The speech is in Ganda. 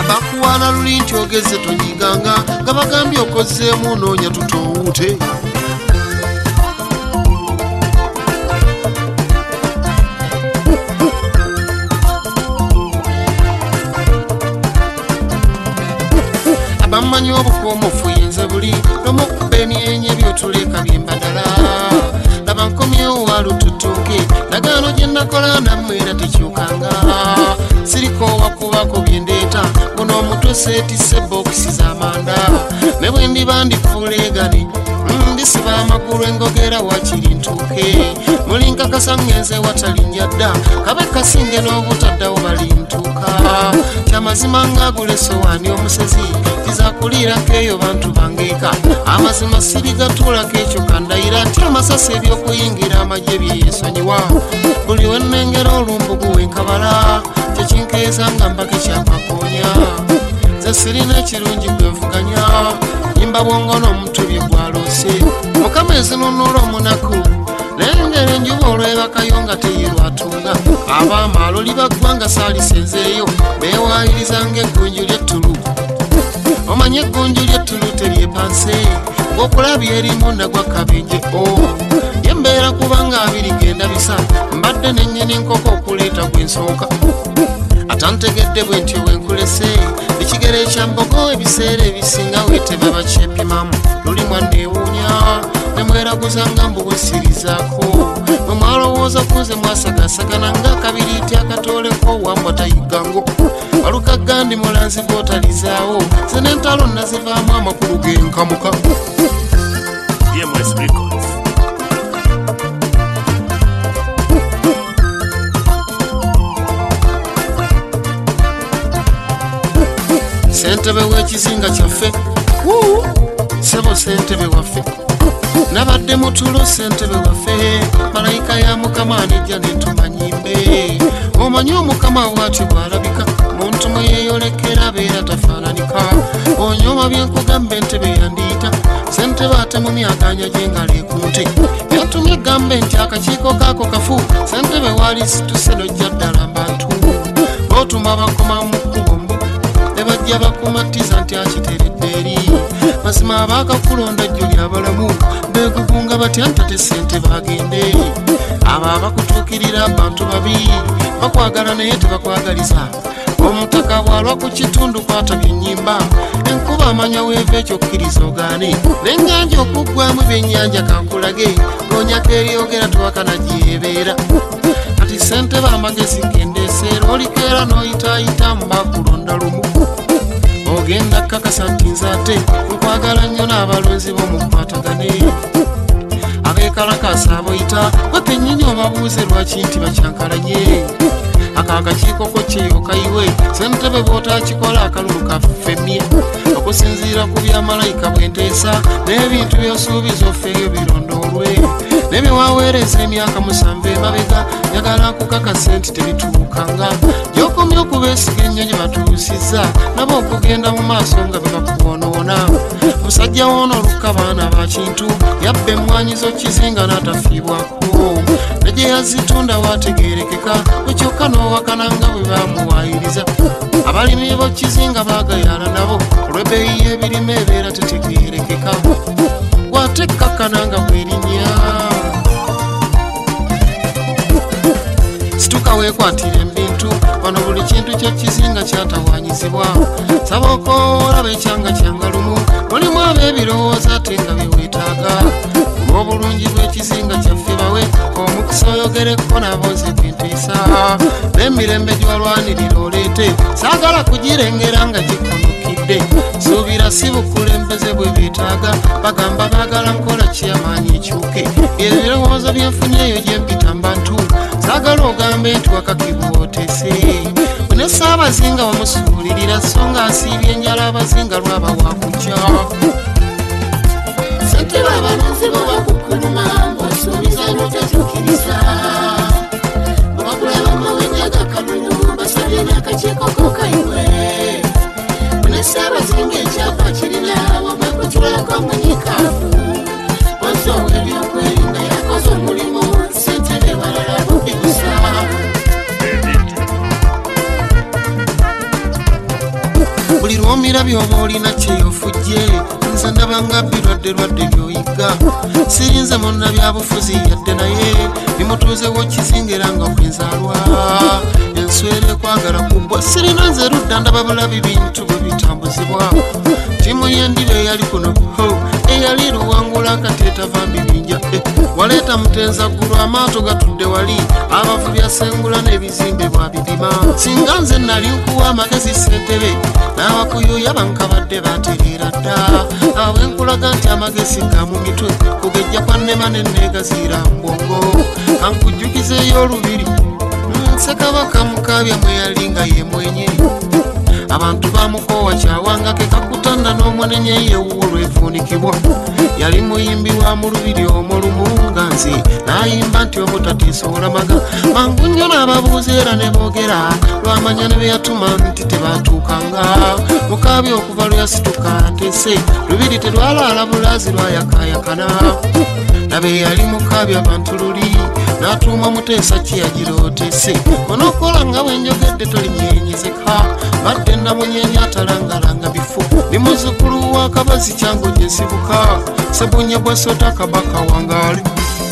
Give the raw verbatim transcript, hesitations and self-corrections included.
abakuwana luli nti ogeze tonyiganga nga bagambye okozzeemu noonya tutowute abamanyi obukomofu yinza buli nomukuba emyenye byotuleka byembadala laba nkomyewo walututuuke ndagaano gye nakola nammwe era tekyukanga siriko wakubako byendeeta buno omutwe seetisse bokisi z'amanda ne bwe ndiba ndikuleegane ndisiba amagulu engogera wakiri ntuuke mulinkakasa ngenze watalinnya dda kabe kasinge n'obutaddawo balintuuka kyamazima ngagula essowaani omusezi tizakulirako eyo bantu bangeeka amazima sirigatuulako ekyo kandayira nti amasasi ebyokuyingira amagye byeyesonyiwa buli wennengera olumbugu wenkabala kyekinkeeza nga mbake kyapakoonya ze sirina ekirungi gwenvuganya yimba bwongo n'omutwe bye gwaloose mukama ezinunula omunaku lengera enjuba olwebakayo nga teyirwatunga abaamaalo libaggwanga saalisenzeeyo beewaayiriza ng'eggunju ly'ettulu omanye eggunju ly'ettulu teryepanse ng'okulabya erimu nagwa kabenje o yembeera kubanga abiri genda bisa mbadde nennyini nkoko okuleeta gwensooka atantegedde bwe ntyo wenkulese ekigere ekyambogo ebiseera ebisinga weetebe bakyepimamu luli mwanneewuunya nemweraguzanga mbu bwesirizaako bwe mwalowooza kuze mwasagasagana ng'akabiriiti akatooleko wambwa tayigango walukagandi mulanzi gw'otalizaawo ze n'entalo nazivaamu amakulu g'enkamuka. D M S Records. Sentebe w'ekizinga kyaffe sebo sentebe waffe nabadde mutulo sentebe waffe malayika ya mukama anijja nentumanyimbe omanyi omukama bwatyo bwalabika muntu mwe yeeyolekera beera tafaananika onyooma byenkugambe entebe yandiita sentebe ate mu myaganya gyengala ekunte yatumye gambe nti akakiiko kaako kafu sentebe waali situse nojja ddala mbantu bootuma bakoma mu kkubo mbu nebajja bakumatiza nti akiteredde eri mazima abaakakulonda jjo lyabalamu beegugunga batya ntate sente bagende abo abakutuukirira abantu babi bakwagala naye tebakwagaliza omutaka bwalwa ku kitundu kwata byennyimba enkuba amanya weeva ekyokkiriza ogaane n'ennyanja okuggwamu ebyennyanja kankulage ng'onyaka eryogera tewakana gyebeera kati sente b'amagezi gendeeseera olikeera n'oyitaayitamu bakulonda lumu ogenda kakasa nti nze ate nkwagala nnyo n'abalonzi b'omukwatagane abeekalakasa aboyita gwe kennyini obabuuze lwaki nti bakyankalanye akaakakiiko ko kyeyokayiwe sentebe bw'otaakikola akalulu kaffemye okusinziira ku byamalayika bwenteesa n'ebintu by'osuubiza offeeyo birondoolwe n'ebyewaweereza emyaka musanvu emabega njagala nkukakasa nti tebituukanga gyokomye okubeesiga ennyo gye batuusizza nabo okugenda mu maaso nga be bakuboonoona musajja woono olukka baana ba kintu yabba emmwanyi z'okizinga n'atafiibwako ne gye yazitunda waategeerekeka wekyokka n'owakana nga bwe baamuwaayiriza abalimi b'okizinga baagayala nabo olw'ebbeeyi y'ebirime ebeera tetegeerekeka gwate kkakkana nga bwerinnya situka weekwatira ebintu wano buli kintu ky'ekizinga kyatawaanyizibwa saba okoolaba ekyanga kyanga lumu mulimu ab'ebirowooza ate nga byeweetaaga olw'obulungi bw'ekizinga kyaffe bawe omukisa oyogereko nabooze bwenteesa n'emirembe gy'olwanirira oleete saagala kugirengera nga gikonukidde suubira si bukulembeze bwe beetaaga bagamba baagala nkola kyamaanyi ekyuke ebirowoozo byenfunyeeyo gye mpita mbantu saagala ogambe nti wakakibwa oteese ne saabazinga wamusuulirira so nga asiibye enjala abazinga lwaba wakujja sentebe abalonzi bo bakukuluma ng'osuubiza n'otakyukiriza bakulaba mawenya gakalulu basabye n'akakiiko kokayiwe ne saabazinga ekyapa kirina wamwekutulako munyikaafu onsonga ebyokwerinda yakoze omulimu sentebe balala bubigusa omira byoba olina kyeyofujje nze ndaba nga birwadde lwadde byoyiga sirinze monna byabufuzi yadde naye bimutuuzewo kizingira nga kwenzaalwa enswere kwagala kubbwa sirina nze ludda ndaba bulabi bintu bwe bitambuzibwa timu yendiba eyali kuno eyali luwangula kateetava mbibinja waleeta mutenza ggulu amaato gatudde wali abavubi asengula n'ebizimbe bwabidima singa nze nali nkuwa amagezi ssentebe n'abakuyuya bankabadde batereera dda awo enkulaga nti amagezi ga mu mitwe kugejja kwa nnema nenneegaziira mbwongo kankujjukizeeyo olubiri Ssekabaka Mukaabya mwe yali nga ye mwenyeri abantu bamukowa kyawanga ke kakutanda n'omunenye yewuwo lwefuunikibwa yali muyimbi wa mu lubiri omwo lumunga nze n'ayimba nti obutateesobola maga mangu nnyo n'ababuuza era ne boogera lwamanya ne be yatuma nti tebatuukanga Mukaabya okuva lwe yasituka atese lubiri terwalaala bulazi lwayakaayakana nabe yali Mukaabya abantu luli n'atuuma Muteesa Kiyagirootese onookola nga bwe njogedde tolinyenyezeka badde namunyeenya atalangalanga bifu ni muzzukulu wa Kabazi Kyango gye nsibuka Ssebunya bwa Sota Kabaka wangaali